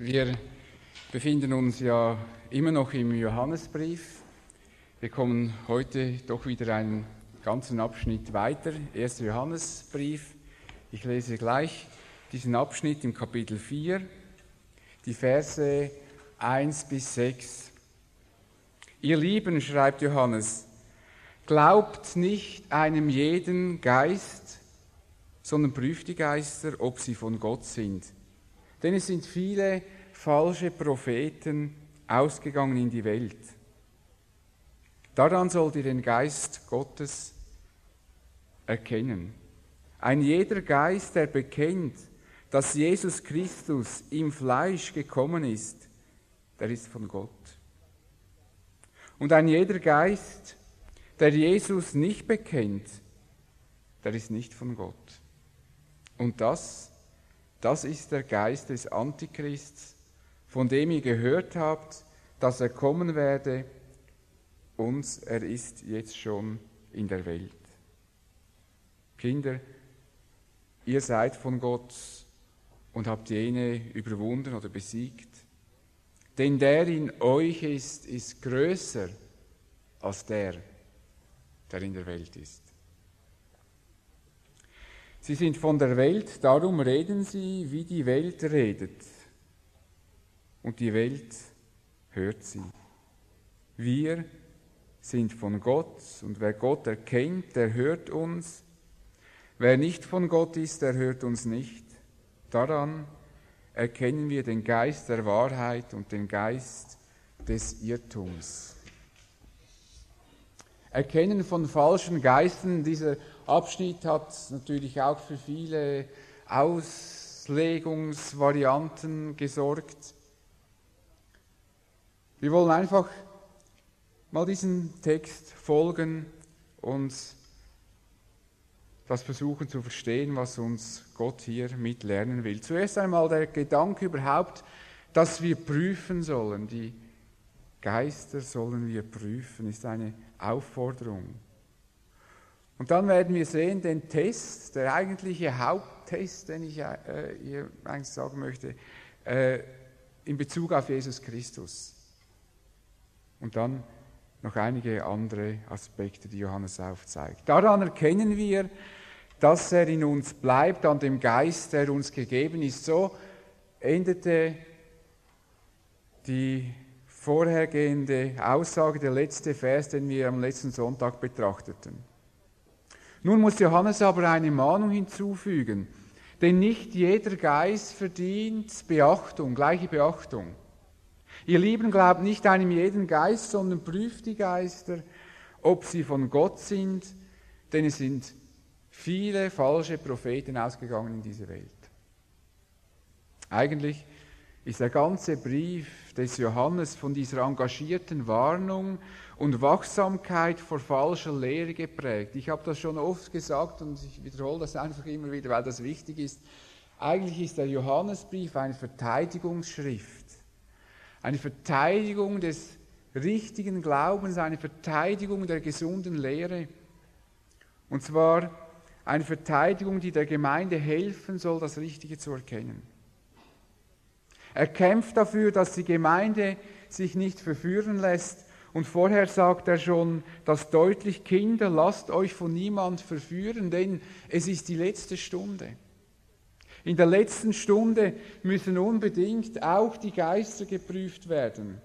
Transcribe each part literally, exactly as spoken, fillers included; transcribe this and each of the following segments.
Wir befinden uns ja immer noch im Johannesbrief. Wir kommen heute doch wieder einen ganzen Abschnitt weiter. Erster Johannesbrief. Ich lese gleich diesen Abschnitt im Kapitel vier, die Verse eins bis sechs. Ihr Lieben, schreibt Johannes, glaubt nicht einem jeden Geist, sondern prüft die Geister, ob sie von Gott sind. Denn es sind viele falsche Propheten ausgegangen in die Welt. Daran sollt ihr den Geist Gottes erkennen. Ein jeder Geist, der bekennt, dass Jesus Christus im Fleisch gekommen ist, der ist von Gott. Und ein jeder Geist, der Jesus nicht bekennt, der ist nicht von Gott. Und das Das ist der Geist des Antichrists, von dem ihr gehört habt, dass er kommen werde, und er ist jetzt schon in der Welt. Kinder, ihr seid von Gott und habt jene überwunden oder besiegt. Denn der in euch ist, ist größer als der, der in der Welt ist. Sie sind von der Welt, darum reden sie, wie die Welt redet. Und die Welt hört sie. Wir sind von Gott, und wer Gott erkennt, der hört uns. Wer nicht von Gott ist, der hört uns nicht. Daran erkennen wir den Geist der Wahrheit und den Geist des Irrtums. Erkennen von falschen Geistern, dieser Abschnitt hat natürlich auch für viele Auslegungsvarianten gesorgt. Wir wollen einfach mal diesem Text folgen und das versuchen zu verstehen, was uns Gott hier mitlernen will. Zuerst einmal der Gedanke überhaupt, dass wir prüfen sollen. Die Geister sollen wir prüfen, ist eine Aufforderung. Und dann werden wir sehen, den Test, der eigentliche Haupttest, den ich äh, hier eigentlich sagen möchte, äh, in Bezug auf Jesus Christus. Und dann noch einige andere Aspekte, die Johannes aufzeigt. Daran erkennen wir, dass er in uns bleibt, an dem Geist, der uns gegeben ist. So endete die vorhergehende Aussage, der letzte Vers, den wir am letzten Sonntag betrachteten. Nun muss Johannes aber eine Mahnung hinzufügen, denn nicht jeder Geist verdient Beachtung, gleiche Beachtung. Ihr Lieben, glaubt nicht einem jeden Geist, sondern prüft die Geister, ob sie von Gott sind, denn es sind viele falsche Propheten ausgegangen in diese Welt. Eigentlich ist der ganze Brief des Johannes von dieser engagierten Warnung und Wachsamkeit vor falscher Lehre geprägt. Ich habe das schon oft gesagt und ich wiederhole das einfach immer wieder, weil das wichtig ist. Eigentlich ist der Johannesbrief eine Verteidigungsschrift, eine Verteidigung des richtigen Glaubens, eine Verteidigung der gesunden Lehre. Und zwar eine Verteidigung, die der Gemeinde helfen soll, das Richtige zu erkennen. Er kämpft dafür, dass die Gemeinde sich nicht verführen lässt. Und vorher sagt er schon, dass deutlich, Kinder, lasst euch von niemand verführen, denn es ist die letzte Stunde. In der letzten Stunde müssen unbedingt auch die Geister geprüft werden.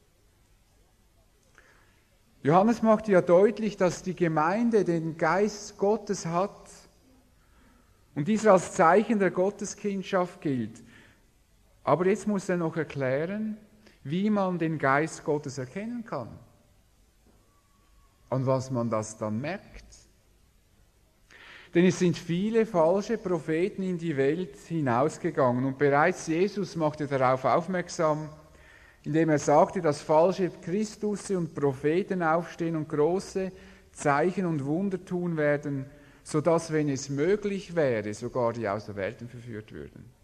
Johannes macht ja deutlich, dass die Gemeinde den Geist Gottes hat und dieser als Zeichen der Gotteskindschaft gilt. Aber jetzt muss er noch erklären, wie man den Geist Gottes erkennen kann. An was man das dann merkt. Denn es sind viele falsche Propheten in die Welt hinausgegangen. Und bereits Jesus machte darauf aufmerksam, indem er sagte, dass falsche Christusse und Propheten aufstehen und große Zeichen und Wunder tun werden, sodass, wenn es möglich wäre, sogar die Auserwählten verführt würden.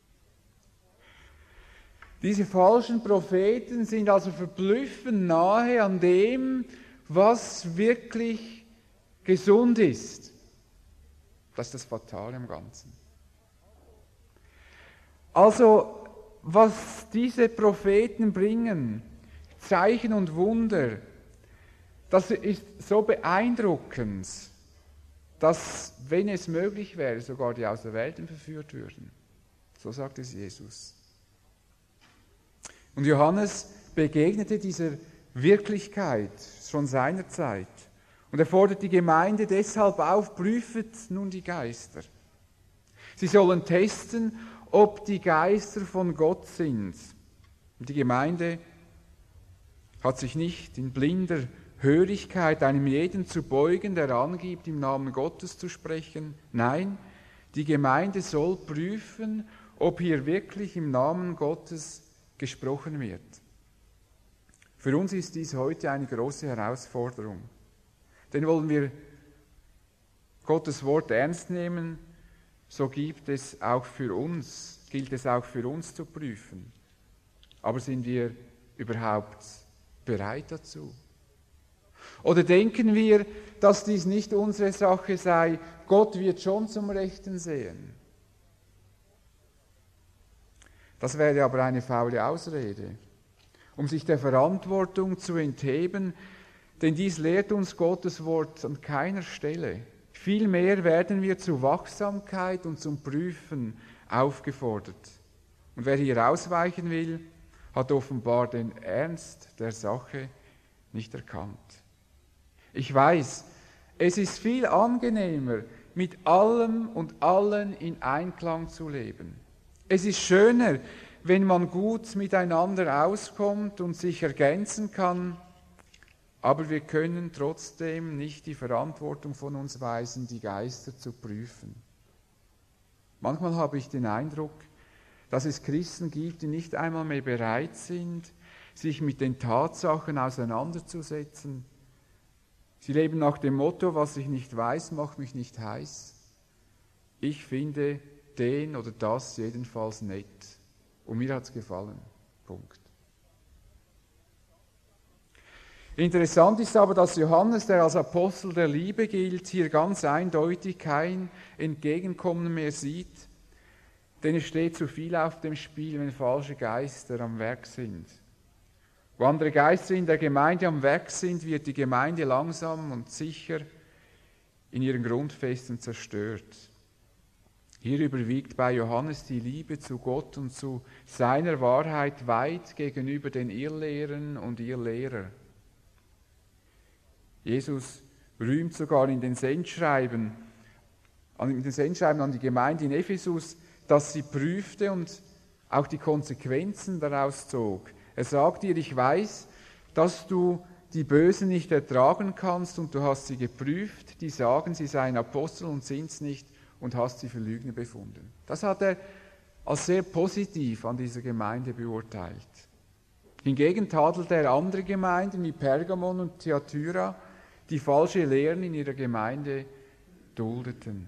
Diese falschen Propheten sind also verblüffend nahe an dem, was wirklich gesund ist. Das ist das Fatale am Ganzen. Also was diese Propheten bringen, Zeichen und Wunder, das ist so beeindruckend, dass, wenn es möglich wäre, sogar die Auserwählten verführt würden. So sagt es Jesus. Und Johannes begegnete dieser Wirklichkeit schon seinerzeit. Und er fordert die Gemeinde deshalb auf, prüfet nun die Geister. Sie sollen testen, ob die Geister von Gott sind. Und die Gemeinde hat sich nicht in blinder Hörigkeit einem jeden zu beugen, der angibt, im Namen Gottes zu sprechen. Nein, die Gemeinde soll prüfen, ob hier wirklich im Namen Gottes gesprochen wird. Für uns ist dies heute eine große Herausforderung. Denn wollen wir Gottes Wort ernst nehmen, so gibt es auch für uns, gilt es auch für uns zu prüfen. Aber sind wir überhaupt bereit dazu? Oder denken wir, dass dies nicht unsere Sache sei, Gott wird schon zum Rechten sehen? Das wäre aber eine faule Ausrede, um sich der Verantwortung zu entheben, denn dies lehrt uns Gottes Wort an keiner Stelle. Vielmehr werden wir zur Wachsamkeit und zum Prüfen aufgefordert. Und wer hier ausweichen will, hat offenbar den Ernst der Sache nicht erkannt. Ich weiß, es ist viel angenehmer, mit allem und allen in Einklang zu leben. Es ist schöner, wenn man gut miteinander auskommt und sich ergänzen kann, aber wir können trotzdem nicht die Verantwortung von uns weisen, die Geister zu prüfen. Manchmal habe ich den Eindruck, dass es Christen gibt, die nicht einmal mehr bereit sind, sich mit den Tatsachen auseinanderzusetzen. Sie leben nach dem Motto, was ich nicht weiß, macht mich nicht heiß. Ich finde den oder das jedenfalls nett. Und mir hat es gefallen. Punkt. Interessant ist aber, dass Johannes, der als Apostel der Liebe gilt, hier ganz eindeutig kein Entgegenkommen mehr sieht, denn es steht zu viel auf dem Spiel, wenn falsche Geister am Werk sind. Wo andere Geister in der Gemeinde am Werk sind, wird die Gemeinde langsam und sicher in ihren Grundfesten zerstört. Hier überwiegt bei Johannes die Liebe zu Gott und zu seiner Wahrheit weit gegenüber den Irrlehrern und Irrlehrer. Jesus rühmt sogar in den Sendschreiben, in den Sendschreiben an die Gemeinde in Ephesus, dass sie prüfte und auch die Konsequenzen daraus zog. Er sagt ihr, ich weiß, dass du die Bösen nicht ertragen kannst und du hast sie geprüft, die sagen, sie seien Apostel und sind es nicht und hast sie für Lügner befunden. Das hat er als sehr positiv an dieser Gemeinde beurteilt. Hingegen tadelt er andere Gemeinden wie Pergamon und Thyatira, die falsche Lehren in ihrer Gemeinde duldeten.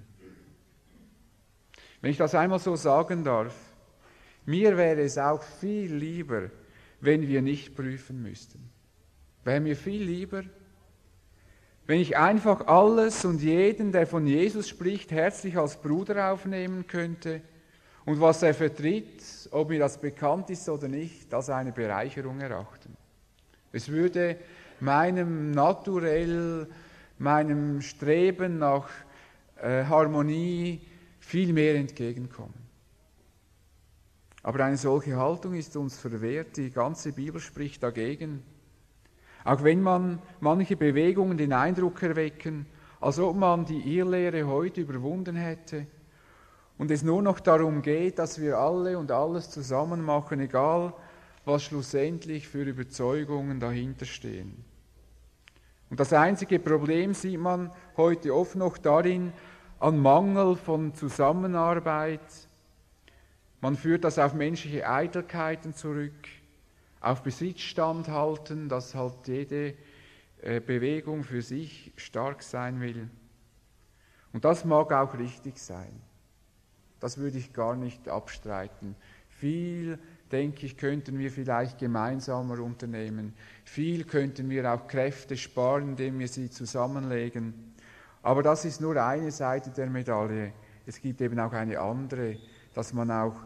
Wenn ich das einmal so sagen darf, mir wäre es auch viel lieber, wenn wir nicht prüfen müssten. Wäre mir viel lieber, wenn ich einfach alles und jeden, der von Jesus spricht, herzlich als Bruder aufnehmen könnte und was er vertritt, ob mir das bekannt ist oder nicht, als eine Bereicherung erachten. Es würde meinem Naturell, meinem Streben nach äh, Harmonie viel mehr entgegenkommen. Aber eine solche Haltung ist uns verwehrt, die ganze Bibel spricht dagegen. Auch wenn man manche Bewegungen den Eindruck erwecken, als ob man die Irrlehre heute überwunden hätte und es nur noch darum geht, dass wir alle und alles zusammen machen, egal was schlussendlich für Überzeugungen dahinter stehen. Und das einzige Problem sieht man heute oft noch darin, an Mangel von Zusammenarbeit. Man führt das auf menschliche Eitelkeiten zurück, auf Besitzstandhalten, dass halt jede äh, Bewegung für sich stark sein will. Und das mag auch richtig sein. Das würde ich gar nicht abstreiten. Viel, denke ich, könnten wir vielleicht gemeinsamer unternehmen. Viel könnten wir auch Kräfte sparen, indem wir sie zusammenlegen. Aber das ist nur eine Seite der Medaille. Es gibt eben auch eine andere, dass man auch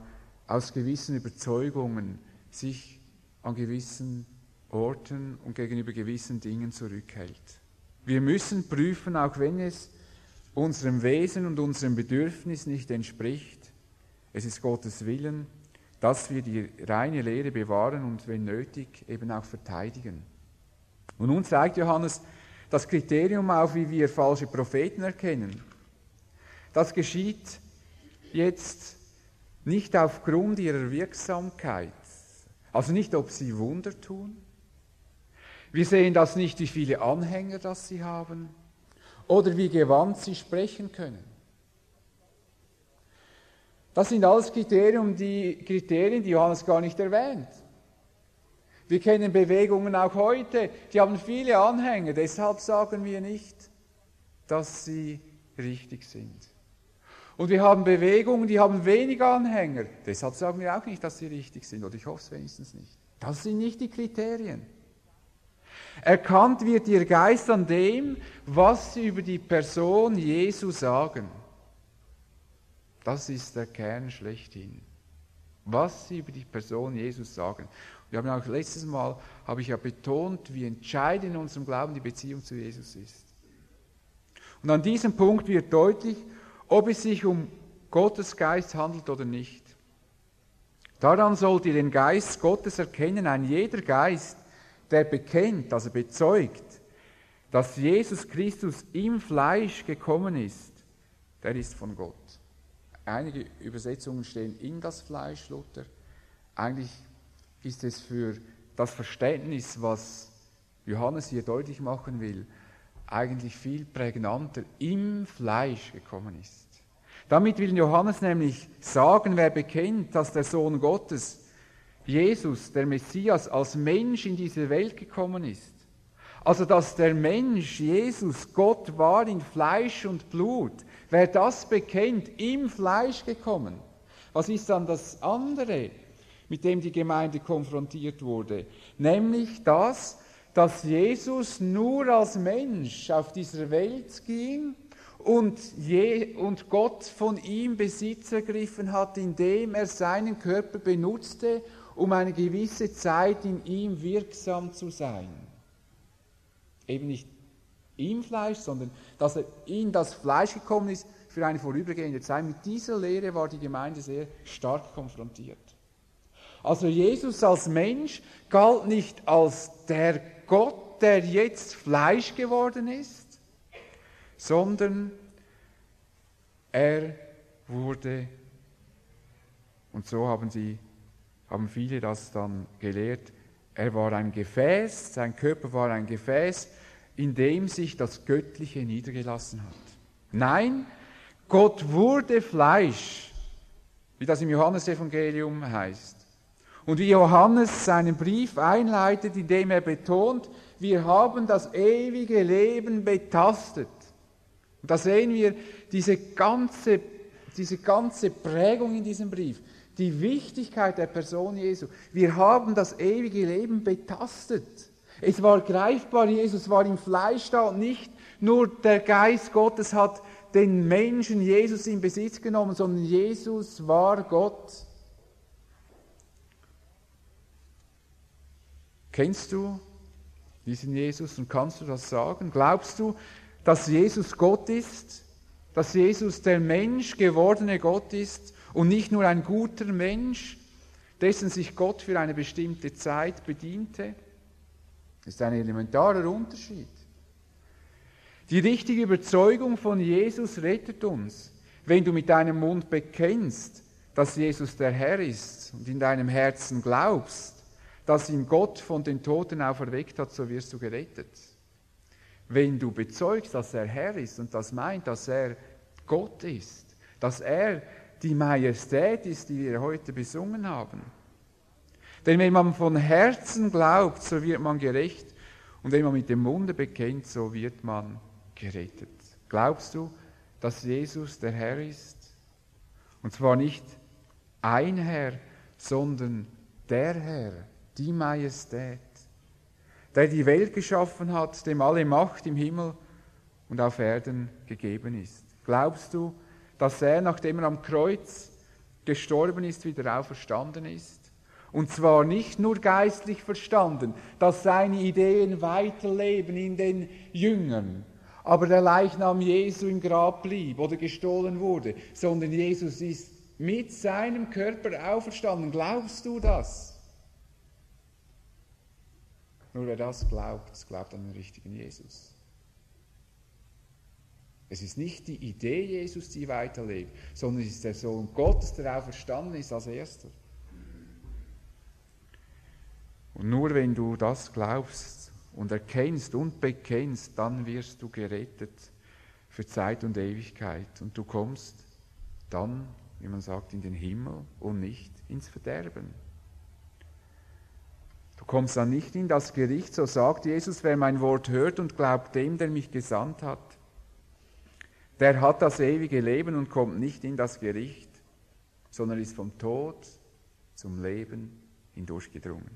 aus gewissen Überzeugungen sich an gewissen Orten und gegenüber gewissen Dingen zurückhält. Wir müssen prüfen, auch wenn es unserem Wesen und unserem Bedürfnis nicht entspricht, es ist Gottes Willen, dass wir die reine Lehre bewahren und wenn nötig eben auch verteidigen. Und nun zeigt Johannes das Kriterium auf, wie wir falsche Propheten erkennen. Das geschieht jetzt nicht aufgrund ihrer Wirksamkeit, also nicht, ob sie Wunder tun. Wir sehen das nicht, wie viele Anhänger das sie haben oder wie gewandt sie sprechen können. Das sind alles Kriterien, die, Kriterien, die Johannes gar nicht erwähnt. Wir kennen Bewegungen auch heute, die haben viele Anhänger, deshalb sagen wir nicht, dass sie richtig sind. Und wir haben Bewegungen, die haben wenig Anhänger, deshalb sagen wir auch nicht, dass sie richtig sind, oder ich hoffe es wenigstens nicht. Das sind nicht die Kriterien. Erkannt wird ihr Geist an dem, was sie über die Person Jesu sagen. Das ist der Kern schlechthin. Was sie über die Person Jesus sagen. Wir haben auch letztes Mal, habe ich ja betont, wie entscheidend in unserem Glauben die Beziehung zu Jesus ist. Und an diesem Punkt wird deutlich, ob es sich um Gottes Geist handelt oder nicht. Daran sollt ihr den Geist Gottes erkennen. Ein jeder Geist, der bekennt, also bezeugt, dass Jesus Christus im Fleisch gekommen ist, der ist von Gott. Einige Übersetzungen stehen in das Fleisch, Luther. Eigentlich ist es für das Verständnis, was Johannes hier deutlich machen will, eigentlich viel prägnanter, im Fleisch gekommen ist. Damit will Johannes nämlich sagen, wer bekennt, dass der Sohn Gottes, Jesus, der Messias, als Mensch in diese Welt gekommen ist. Also, dass der Mensch, Jesus, Gott war in Fleisch und Blut. Wer das bekennt, im Fleisch gekommen. Was ist dann das andere, mit dem die Gemeinde konfrontiert wurde? Nämlich das, dass Jesus nur als Mensch auf dieser Welt ging und, je, und Gott von ihm Besitz ergriffen hat, indem er seinen Körper benutzte, um eine gewisse Zeit in ihm wirksam zu sein. Eben nicht im Fleisch, sondern dass er in das Fleisch gekommen ist für eine vorübergehende Zeit. Mit dieser Lehre war die Gemeinde sehr stark konfrontiert. Also Jesus als Mensch galt nicht als der Gott, der jetzt Fleisch geworden ist, sondern er wurde, und so haben sie, haben viele das dann gelehrt, er war ein Gefäß, sein Körper war ein Gefäß, in dem sich das Göttliche niedergelassen hat. Nein, Gott wurde Fleisch, wie das im Johannesevangelium heißt. Und wie Johannes seinen Brief einleitet, indem er betont, wir haben das ewige Leben betastet. Und da sehen wir diese ganze, diese ganze Prägung in diesem Brief, die Wichtigkeit der Person Jesu. Wir haben das ewige Leben betastet. Es war greifbar, Jesus war im Fleisch da und nicht nur der Geist Gottes hat den Menschen Jesus in Besitz genommen, sondern Jesus war Gott. Kennst du diesen Jesus und kannst du das sagen? Glaubst du, dass Jesus Gott ist? Dass Jesus der Mensch gewordene Gott ist und nicht nur ein guter Mensch, dessen sich Gott für eine bestimmte Zeit bediente? Das ist ein elementarer Unterschied. Die richtige Überzeugung von Jesus rettet uns. Wenn du mit deinem Mund bekennst, dass Jesus der Herr ist und in deinem Herzen glaubst, dass ihn Gott von den Toten auferweckt hat, so wirst du gerettet. Wenn du bezeugst, dass er Herr ist und das meint, dass er Gott ist, dass er die Majestät ist, die wir heute besungen haben. Denn wenn man von Herzen glaubt, so wird man gerecht. Und wenn man mit dem Munde bekennt, so wird man gerettet. Glaubst du, dass Jesus der Herr ist? Und zwar nicht ein Herr, sondern der Herr, die Majestät, der die Welt geschaffen hat, dem alle Macht im Himmel und auf Erden gegeben ist. Glaubst du, dass er, nachdem er am Kreuz gestorben ist, wieder auferstanden ist. Und zwar nicht nur geistlich verstanden, dass seine Ideen weiterleben in den Jüngern, aber der Leichnam Jesu im Grab blieb oder gestohlen wurde, sondern Jesus ist mit seinem Körper auferstanden. Glaubst du das? Nur wer das glaubt, das glaubt an den richtigen Jesus. Es ist nicht die Idee Jesus, die weiterlebt, sondern es ist der Sohn Gottes, der auferstanden ist als Erster. Und nur wenn du das glaubst und erkennst und bekennst, dann wirst du gerettet für Zeit und Ewigkeit. Und du kommst dann, wie man sagt, in den Himmel und nicht ins Verderben. Du kommst dann nicht in das Gericht, so sagt Jesus, wer mein Wort hört und glaubt dem, der mich gesandt hat, der hat das ewige Leben und kommt nicht in das Gericht, sondern ist vom Tod zum Leben hindurchgedrungen.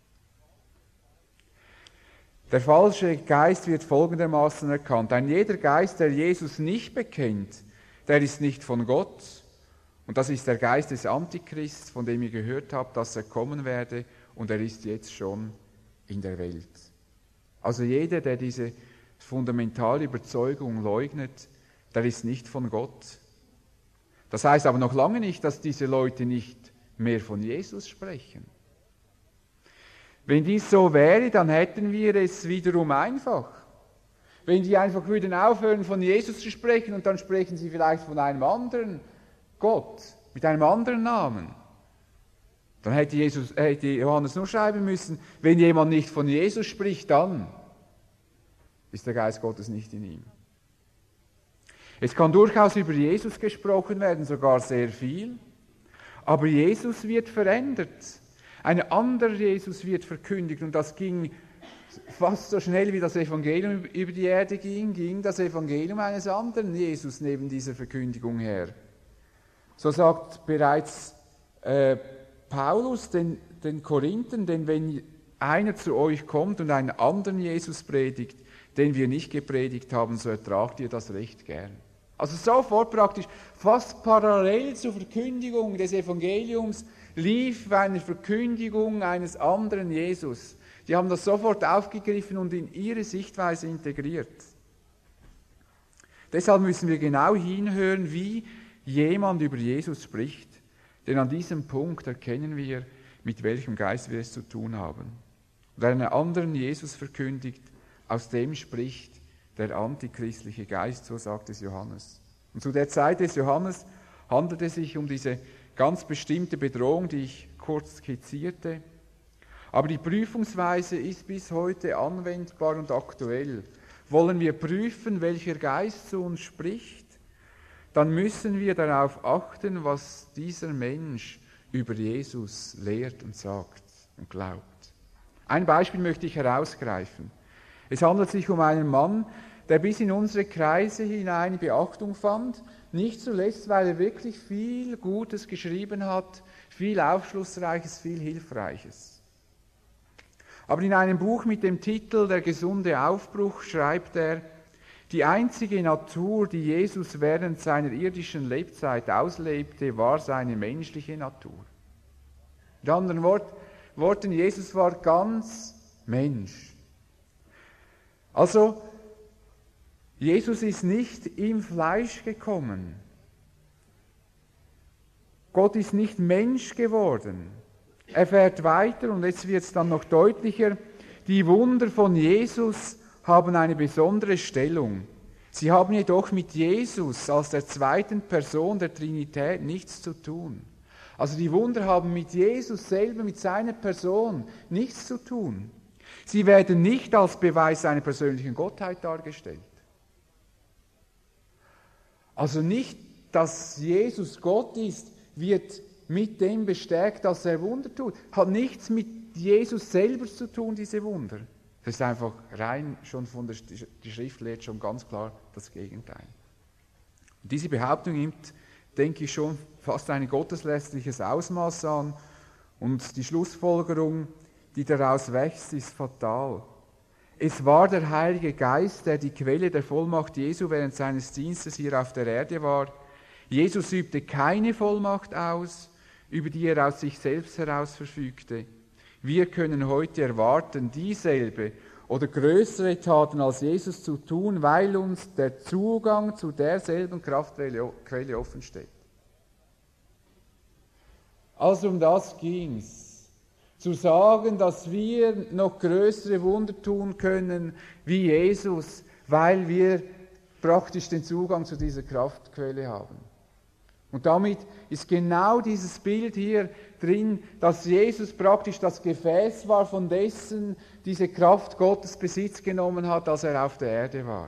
Der falsche Geist wird folgendermaßen erkannt. Ein jeder Geist, der Jesus nicht bekennt, der ist nicht von Gott. Und das ist der Geist des Antichrists, von dem ihr gehört habt, dass er kommen werde. Und er ist jetzt schon in der Welt. Also jeder, der diese fundamentale Überzeugung leugnet, der ist nicht von Gott. Das heißt aber noch lange nicht, dass diese Leute nicht mehr von Jesus sprechen. Wenn dies so wäre, dann hätten wir es wiederum einfach. Wenn die einfach würden aufhören, von Jesus zu sprechen und dann sprechen sie vielleicht von einem anderen Gott, mit einem anderen Namen. Dann hätte, Jesus, hätte Johannes nur schreiben müssen, wenn jemand nicht von Jesus spricht, dann ist der Geist Gottes nicht in ihm. Es kann durchaus über Jesus gesprochen werden, sogar sehr viel, aber Jesus wird verändert. Ein anderer Jesus wird verkündigt und das ging fast so schnell, wie das Evangelium über die Erde ging, ging das Evangelium eines anderen Jesus neben dieser Verkündigung her. So sagt bereits äh, Paulus den, den Korinthern, denn wenn einer zu euch kommt und einen anderen Jesus predigt, den wir nicht gepredigt haben, so ertragt ihr das recht gern. Also sofort praktisch, fast parallel zur Verkündigung des Evangeliums, lief eine Verkündigung eines anderen Jesus. Die haben das sofort aufgegriffen und in ihre Sichtweise integriert. Deshalb müssen wir genau hinhören, wie jemand über Jesus spricht, denn an diesem Punkt erkennen wir, mit welchem Geist wir es zu tun haben. Wer einen anderen Jesus verkündigt, aus dem spricht der antichristliche Geist, so sagt es Johannes. Und zu der Zeit des Johannes handelt es sich um diese ganz bestimmte Bedrohung, die ich kurz skizzierte. Aber die Prüfungsweise ist bis heute anwendbar und aktuell. Wollen wir prüfen, welcher Geist zu uns spricht, dann müssen wir darauf achten, was dieser Mensch über Jesus lehrt und sagt und glaubt. Ein Beispiel möchte ich herausgreifen. Es handelt sich um einen Mann, der bis in unsere Kreise hinein Beachtung fand, nicht zuletzt, weil er wirklich viel Gutes geschrieben hat, viel Aufschlussreiches, viel Hilfreiches. Aber in einem Buch mit dem Titel Der gesunde Aufbruch schreibt er, die einzige Natur, die Jesus während seiner irdischen Lebzeit auslebte, war seine menschliche Natur. Mit anderen Worten, Jesus war ganz Mensch. Also, Jesus ist nicht im Fleisch gekommen. Gott ist nicht Mensch geworden. Er fährt weiter und jetzt wird es dann noch deutlicher. Die Wunder von Jesus haben eine besondere Stellung. Sie haben jedoch mit Jesus als der zweiten Person der Trinität nichts zu tun. Also die Wunder haben mit Jesus selber, mit seiner Person nichts zu tun. Sie werden nicht als Beweis seiner persönlichen Gottheit dargestellt. Also nicht, dass Jesus Gott ist, wird mit dem bestärkt, dass er Wunder tut. Hat nichts mit Jesus selber zu tun, diese Wunder. Das ist einfach rein, schon von der die Schrift lehrt schon ganz klar das Gegenteil. Und diese Behauptung nimmt, denke ich, schon fast ein gotteslästerliches Ausmaß an und die Schlussfolgerung, die daraus wächst, ist fatal. Es war der Heilige Geist, der die Quelle der Vollmacht Jesu während seines Dienstes hier auf der Erde war. Jesus übte keine Vollmacht aus, über die er aus sich selbst heraus verfügte. Wir können heute erwarten, dieselbe oder größere Taten als Jesus zu tun, weil uns der Zugang zu derselben Kraftquelle offen steht. Also um das ging es. Zu sagen, dass wir noch größere Wunder tun können wie Jesus, weil wir praktisch den Zugang zu dieser Kraftquelle haben. Und damit ist genau dieses Bild hier drin, dass Jesus praktisch das Gefäß war, von dessen diese Kraft Gottes Besitz genommen hat, als er auf der Erde war.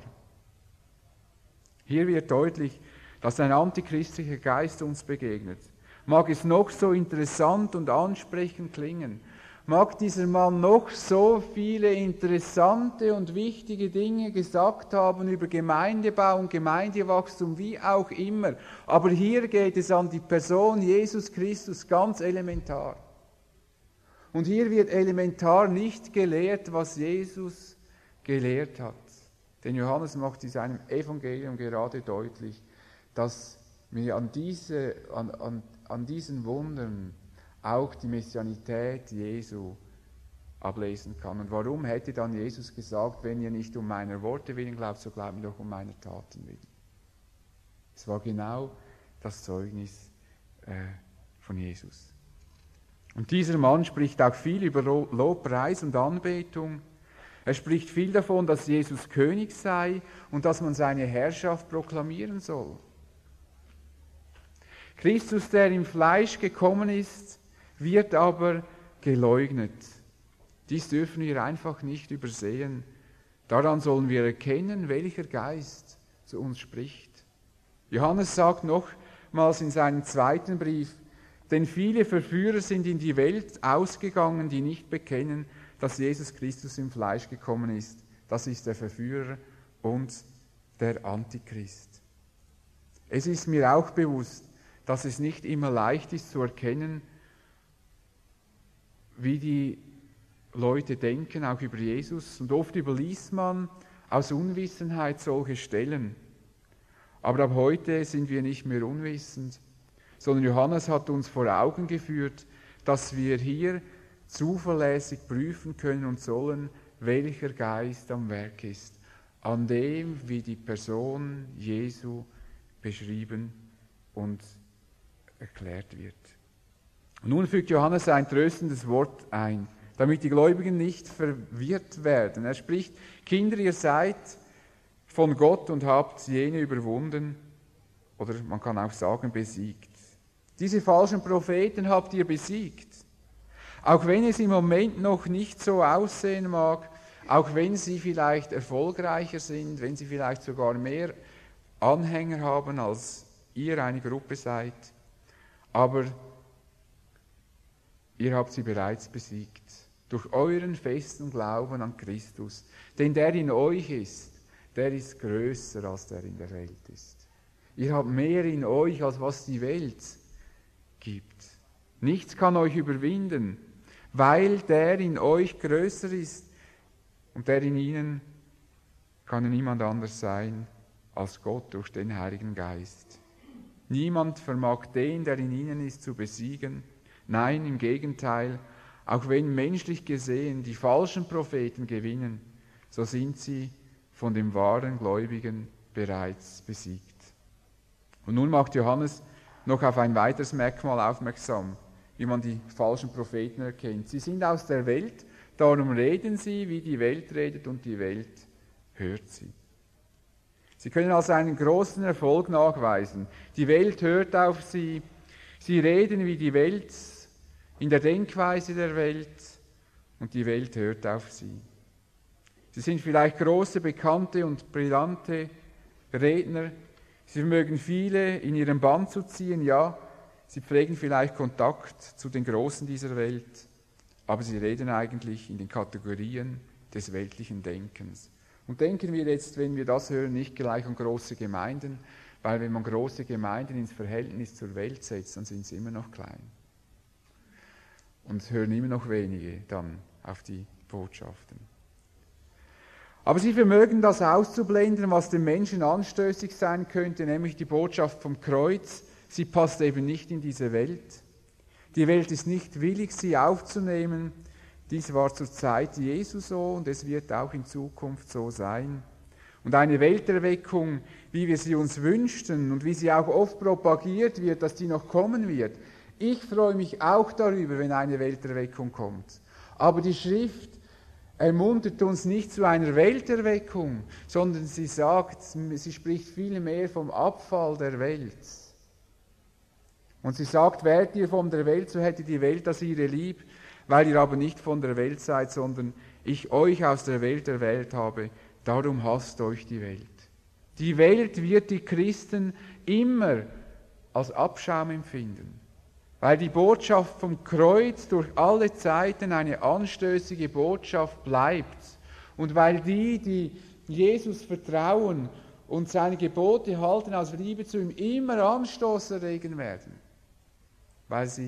Hier wird deutlich, dass ein antichristlicher Geist uns begegnet. Mag es noch so interessant und ansprechend klingen, mag dieser Mann noch so viele interessante und wichtige Dinge gesagt haben über Gemeindebau und Gemeindewachstum, wie auch immer. Aber hier geht es an die Person Jesus Christus ganz elementar. Und hier wird elementar nicht gelehrt, was Jesus gelehrt hat. Denn Johannes macht in seinem Evangelium gerade deutlich, dass wir an, diese, an, an, an diesen Wundern auch die Messianität Jesu ablesen kann. Und warum hätte dann Jesus gesagt, wenn ihr nicht um meiner Worte willen glaubt, so glaubt ihr doch um meiner Taten willen? Es war genau das Zeugnis äh, von Jesus. Und dieser Mann spricht auch viel über Lobpreis und Anbetung. Er spricht viel davon, dass Jesus König sei und dass man seine Herrschaft proklamieren soll. Christus, der im Fleisch gekommen ist, wird aber geleugnet. Dies dürfen wir einfach nicht übersehen. Daran sollen wir erkennen, welcher Geist zu uns spricht. Johannes sagt nochmals in seinem zweiten Brief, denn viele Verführer sind in die Welt ausgegangen, die nicht bekennen, dass Jesus Christus im Fleisch gekommen ist. Das ist der Verführer und der Antichrist. Es ist mir auch bewusst, dass es nicht immer leicht ist zu erkennen, wie die Leute denken, auch über Jesus. Und oft überliest man aus Unwissenheit solche Stellen. Aber ab heute sind wir nicht mehr unwissend, sondern Johannes hat uns vor Augen geführt, dass wir hier zuverlässig prüfen können und sollen, welcher Geist am Werk ist, an dem, wie die Person Jesu beschrieben und erklärt wird. Nun fügt Johannes ein tröstendes Wort ein, damit die Gläubigen nicht verwirrt werden. Er spricht, Kinder, ihr seid von Gott und habt jene überwunden, oder man kann auch sagen, besiegt. Diese falschen Propheten habt ihr besiegt. Auch wenn es im Moment noch nicht so aussehen mag, auch wenn sie vielleicht erfolgreicher sind, wenn sie vielleicht sogar mehr Anhänger haben, als ihr eine Gruppe seid, aber ihr habt sie bereits besiegt, durch euren festen Glauben an Christus. Denn der in euch ist, der ist größer, als der in der Welt ist. Ihr habt mehr in euch, als was die Welt gibt. Nichts kann euch überwinden, weil der in euch größer ist und der in ihnen kann niemand anders sein als Gott durch den Heiligen Geist. Niemand vermag den, der in ihnen ist, zu besiegen. Nein, im Gegenteil, auch wenn menschlich gesehen die falschen Propheten gewinnen, so sind sie von dem wahren Gläubigen bereits besiegt. Und nun macht Johannes noch auf ein weiteres Merkmal aufmerksam, wie man die falschen Propheten erkennt. Sie sind aus der Welt, darum reden sie, wie die Welt redet, und die Welt hört sie. Sie können also einen großen Erfolg nachweisen. Die Welt hört auf sie, sie reden wie die Welt, in der Denkweise der Welt, und die Welt hört auf sie. Sie sind vielleicht große, bekannte und brillante Redner. Sie vermögen viele in ihren Bann zu ziehen, ja, sie pflegen vielleicht Kontakt zu den Großen dieser Welt, aber sie reden eigentlich in den Kategorien des weltlichen Denkens. Und denken wir jetzt, wenn wir das hören, nicht gleich an große Gemeinden, weil wenn man große Gemeinden ins Verhältnis zur Welt setzt, dann sind sie immer noch klein. Und hören immer noch wenige dann auf die Botschaften. Aber sie vermögen das auszublenden, was dem Menschen anstößig sein könnte, nämlich die Botschaft vom Kreuz. Sie passt eben nicht in diese Welt. Die Welt ist nicht willig, sie aufzunehmen. Dies war zur Zeit Jesu so und es wird auch in Zukunft so sein. Und eine Welterweckung, wie wir sie uns wünschten und wie sie auch oft propagiert wird, dass die noch kommen wird. Ich freue mich auch darüber, wenn eine Welterweckung kommt. Aber die Schrift ermuntert uns nicht zu einer Welterweckung, sondern sie sagt, sie spricht vielmehr vom Abfall der Welt. Und sie sagt, wärt ihr von der Welt, so hätte die Welt das ihre lieb, weil ihr aber nicht von der Welt seid, sondern ich euch aus der Welt erwählt habe, darum hasst euch die Welt. Die Welt wird die Christen immer als Abschaum empfinden, weil die Botschaft vom Kreuz durch alle Zeiten eine anstößige Botschaft bleibt und weil die, die Jesus vertrauen und seine Gebote halten aus Liebe zu ihm, immer Anstoß erregen werden, weil sie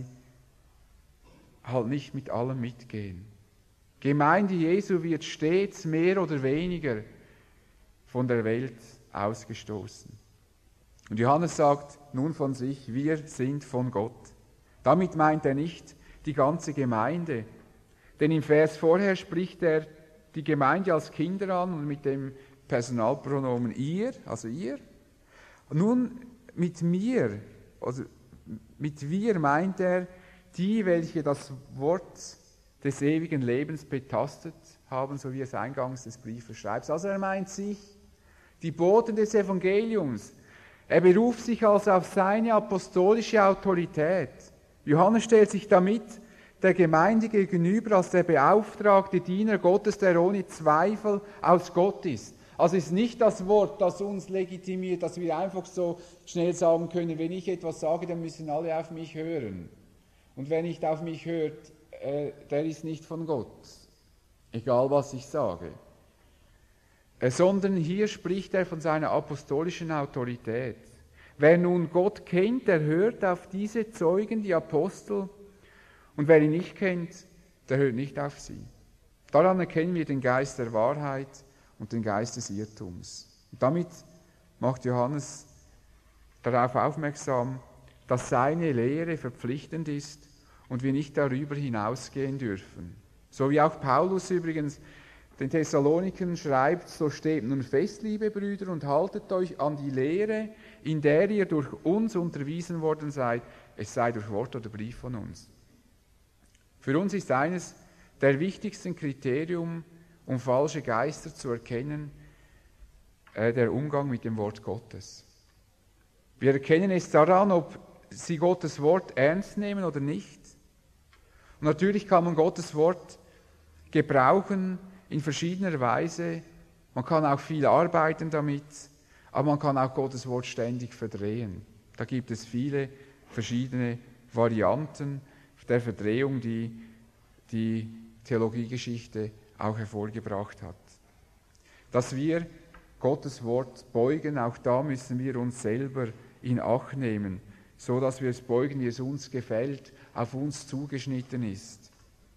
halt nicht mit allem mitgehen. Gemeinde Jesu wird stets mehr oder weniger von der Welt ausgestoßen. Und Johannes sagt nun von sich, wir sind von Gott. Damit meint er nicht die ganze Gemeinde, denn im Vers vorher spricht er die Gemeinde als Kinder an und mit dem Personalpronomen ihr, also ihr. Und nun mit mir, also mit wir meint er die, welche das Wort des ewigen Lebens betastet haben, so wie es eingangs des Briefes schreibt. Also er meint sich, die Boten des Evangeliums. Er beruft sich also auf seine apostolische Autorität. Johannes stellt sich damit der Gemeinde gegenüber als der beauftragte Diener Gottes, der ohne Zweifel aus Gott ist. Also ist nicht das Wort, das uns legitimiert, dass wir einfach so schnell sagen können, wenn ich etwas sage, dann müssen alle auf mich hören. Und wer nicht auf mich hört, äh, der ist nicht von Gott. Egal, was ich sage. Äh, sondern hier spricht er von seiner apostolischen Autorität. Wer nun Gott kennt, der hört auf diese Zeugen, die Apostel. Und wer ihn nicht kennt, der hört nicht auf sie. Daran erkennen wir den Geist der Wahrheit und den Geist des Irrtums. Und damit macht Johannes darauf aufmerksam, dass seine Lehre verpflichtend ist und wir nicht darüber hinausgehen dürfen. So wie auch Paulus übrigens den Thessaloniken schreibt, so steht nun fest, liebe Brüder, und haltet euch an die Lehre, in der ihr durch uns unterwiesen worden seid, es sei durch Wort oder Brief von uns. Für uns ist eines der wichtigsten Kriterien, um falsche Geister zu erkennen, äh, der Umgang mit dem Wort Gottes. Wir erkennen es daran, ob sie Gottes Wort ernst nehmen oder nicht. Und natürlich kann man Gottes Wort gebrauchen in verschiedener Weise. Man kann auch viel arbeiten damit, aber man kann auch Gottes Wort ständig verdrehen. Da gibt es viele verschiedene Varianten der Verdrehung, die die Theologiegeschichte auch hervorgebracht hat. Dass wir Gottes Wort beugen, auch da müssen wir uns selber in Acht nehmen, so dass wir es beugen, wie es uns gefällt, auf uns zugeschnitten ist.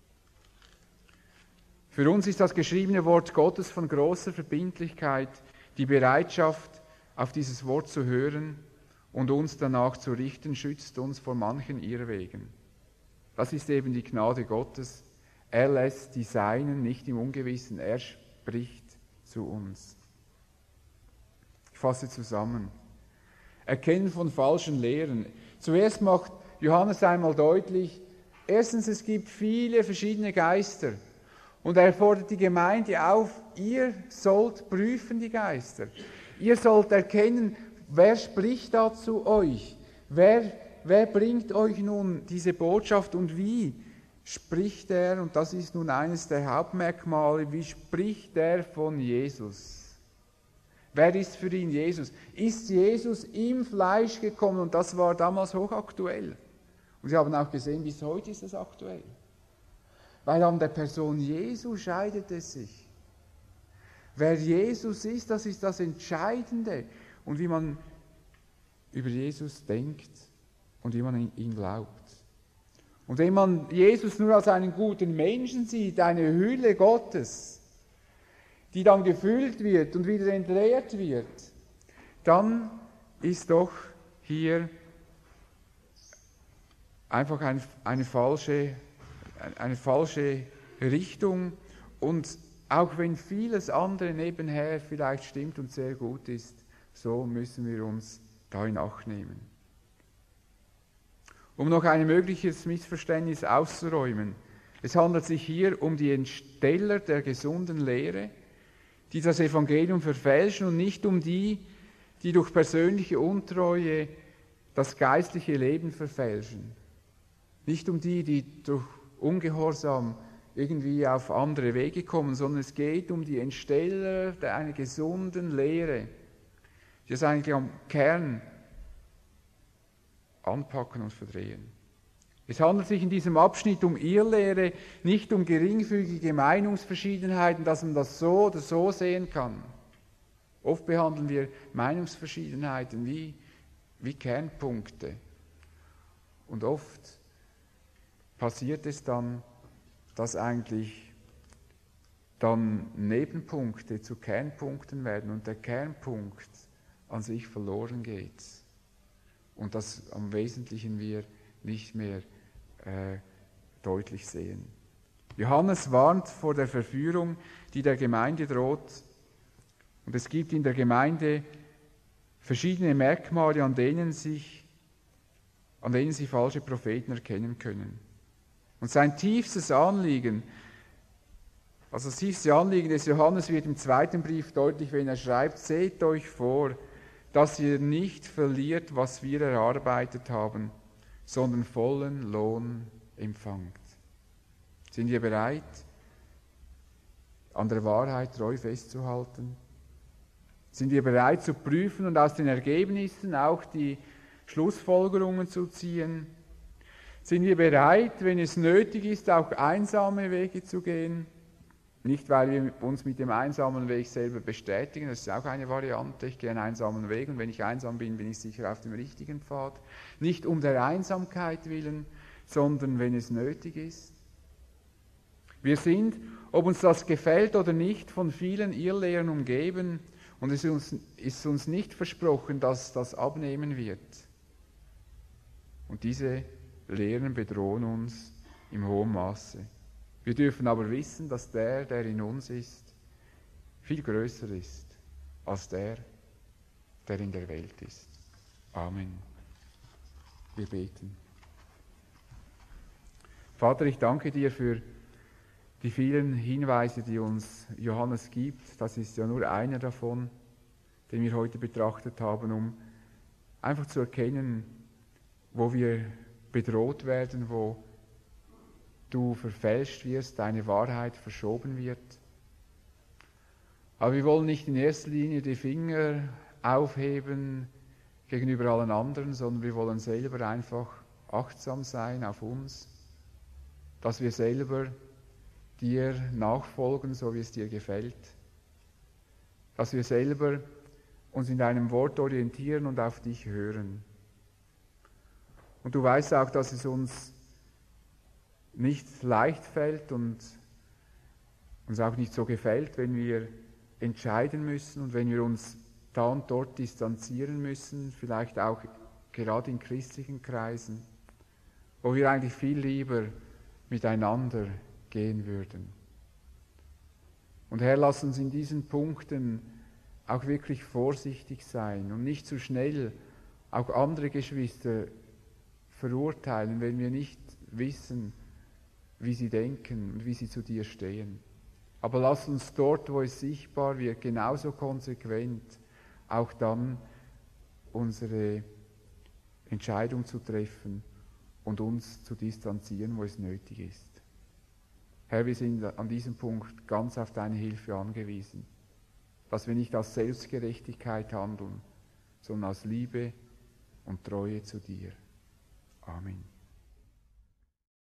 Für uns ist das geschriebene Wort Gottes von großer Verbindlichkeit, die Bereitschaft, auf dieses Wort zu hören und uns danach zu richten, schützt uns vor manchen Irrwegen. Das ist eben die Gnade Gottes. Er lässt die Seinen nicht im Ungewissen, er spricht zu uns. Ich fasse zusammen. Erkennen von falschen Lehren. Zuerst macht Johannes einmal deutlich, erstens, es gibt viele verschiedene Geister. Und er fordert die Gemeinde auf, ihr sollt prüfen die Geister. Ihr sollt erkennen, wer spricht da zu euch? Wer, wer bringt euch nun diese Botschaft und wie spricht er? Und das ist nun eines der Hauptmerkmale, wie spricht er von Jesus? Wer ist für ihn Jesus? Ist Jesus im Fleisch gekommen? Und das war damals hochaktuell. Und Sie haben auch gesehen, bis heute ist es aktuell. Weil an der Person Jesu scheidet es sich. Wer Jesus ist, das ist das Entscheidende. Und wie man über Jesus denkt und wie man in ihn glaubt. Und wenn man Jesus nur als einen guten Menschen sieht, eine Hülle Gottes, die dann gefüllt wird und wieder entleert wird, dann ist doch hier einfach ein, eine, falsche, eine falsche Richtung. Und auch wenn vieles andere nebenher vielleicht stimmt und sehr gut ist, so müssen wir uns da in Acht nehmen. Um noch ein mögliches Missverständnis auszuräumen: Es handelt sich hier um die Entsteller der gesunden Lehre, die das Evangelium verfälschen, und nicht um die, die durch persönliche Untreue das geistliche Leben verfälschen. Nicht um die, die durch Ungehorsam irgendwie auf andere Wege kommen, sondern es geht um die Entsteller einer gesunden Lehre, die das eigentlich am Kern anpacken und verdrehen. Es handelt sich in diesem Abschnitt um Irrlehre, nicht um geringfügige Meinungsverschiedenheiten, dass man das so oder so sehen kann. Oft behandeln wir Meinungsverschiedenheiten wie, wie Kernpunkte. Und oft passiert es dann, dass eigentlich dann Nebenpunkte zu Kernpunkten werden und der Kernpunkt an sich verloren geht. Und das am Wesentlichen wir nicht mehr äh, deutlich sehen. Johannes warnt vor der Verführung, die der Gemeinde droht. Und es gibt in der Gemeinde verschiedene Merkmale, an denen, sich, an denen sie falsche Propheten erkennen können. Und sein tiefstes Anliegen, also das tiefste Anliegen des Johannes wird im zweiten Brief deutlich, wenn er schreibt: Seht euch vor, dass ihr nicht verliert, was wir erarbeitet haben, sondern vollen Lohn empfangt. Sind wir bereit, an der Wahrheit treu festzuhalten? Sind wir bereit zu prüfen und aus den Ergebnissen auch die Schlussfolgerungen zu ziehen? Sind wir bereit, wenn es nötig ist, auch einsame Wege zu gehen? Nicht, weil wir uns mit dem einsamen Weg selber bestätigen, das ist auch eine Variante, ich gehe einen einsamen Weg und wenn ich einsam bin, bin ich sicher auf dem richtigen Pfad. Nicht um der Einsamkeit willen, sondern wenn es nötig ist. Wir sind, ob uns das gefällt oder nicht, von vielen Irrlehren umgeben und es ist uns, ist uns nicht versprochen, dass das abnehmen wird. Und diese Lehren bedrohen uns im hohen Maße. Wir dürfen aber wissen, dass der, der in uns ist, viel größer ist als der, der in der Welt ist. Amen. Wir beten. Vater, ich danke dir für die vielen Hinweise, die uns Johannes gibt. Das ist ja nur einer davon, den wir heute betrachtet haben, um einfach zu erkennen, wo wir bedroht werden, wo du verfälscht wirst, deine Wahrheit verschoben wird. Aber wir wollen nicht in erster Linie die Finger aufheben gegenüber allen anderen, sondern wir wollen selber einfach achtsam sein auf uns, dass wir selber dir nachfolgen, so wie es dir gefällt, dass wir selber uns in deinem Wort orientieren und auf dich hören. Und du weißt auch, dass es uns nicht leicht fällt und uns auch nicht so gefällt, wenn wir entscheiden müssen und wenn wir uns da und dort distanzieren müssen, vielleicht auch gerade in christlichen Kreisen, wo wir eigentlich viel lieber miteinander gehen würden. Und Herr, lass uns in diesen Punkten auch wirklich vorsichtig sein und nicht zu schnell auch andere Geschwister verurteilen, wenn wir nicht wissen, wie sie denken und wie sie zu dir stehen. Aber lass uns dort, wo es sichtbar wird, genauso konsequent auch dann unsere Entscheidung zu treffen und uns zu distanzieren, wo es nötig ist. Herr, wir sind an diesem Punkt ganz auf deine Hilfe angewiesen, dass wir nicht aus Selbstgerechtigkeit handeln, sondern aus Liebe und Treue zu dir. Amen.